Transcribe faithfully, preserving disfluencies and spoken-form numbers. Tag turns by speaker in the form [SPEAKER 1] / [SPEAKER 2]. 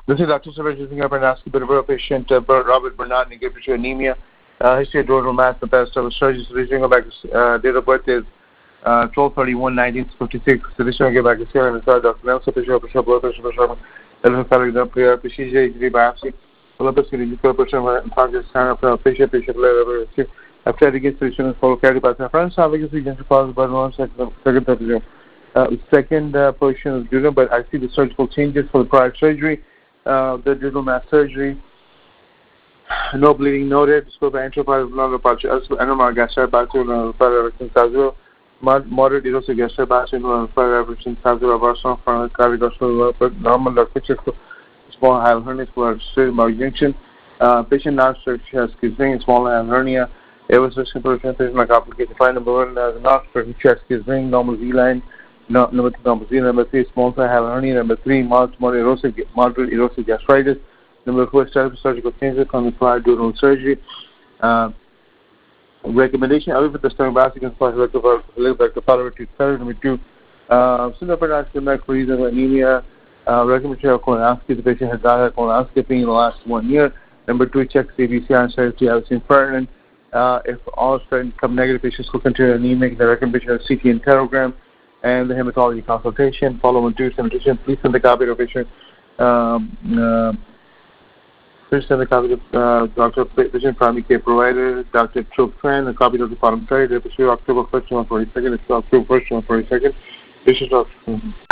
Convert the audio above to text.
[SPEAKER 1] This is Doctor Savage using up and asking a patient uh, Robert Bernard negative to anemia. Uh, history of duodenal mass and past several surgeries. So this is back. Uh, date of birth is uh, twelve thirty-one nineteen fifty-six. So this is get back to Sarah and Doctor Nelson Fisher, Fisher, Blood Pressure, Fisher, Elephant Salary, Prayer, Procedure, H D biopsy, Olympus, Physical Person, and Target, Stand Up, Patient, Patient, Level, after against the insurance follow carried by my friends, having a suggestion for about one second, second, second, uh, second uh, position of duodenum, but I see the surgical changes for the prior surgery, uh, the duodenal mass surgery. No bleeding noted. Scope anteroparietal anormal gastric bypass Sazero. Moderate erosive gastric bypass Sazero Barson for cardiovascular normal picture small hial hernia for straight junction. Patient non structure has schizophrenia, small hial hernia. Evacuation patient like complicated. Find number one as not for chest schizophrenia, normal V line. No, number two, normal Z. Number three, small hial hernia. Number three, moderate erosive moderate erosive gastritis. Number four, surgical changes on the prior duodenal surgery. Uh, recommendation: away with the stomach basket and spot live back to follow to third. Number two, uh, syndropath for reason of anemia. Uh, recommendation of colonoscopy. The patient has not had colonoscopy in the last one year. Number two, check C B C and surgery. I've seen pertinent. Uh, if all starting to come negative, patients will continue anemic. The recommendation of C T enterogram and the hematology consultation. Follow on two sanitation. Please send the copy to the patient. Um, uh, Please send a copy to uh, Doctor Patient Primary Care Provider, Doctor Choke Tran, a copy of the bottom side. October first, twenty twenty-second. It's October first, twenty twenty-second. This is Doctor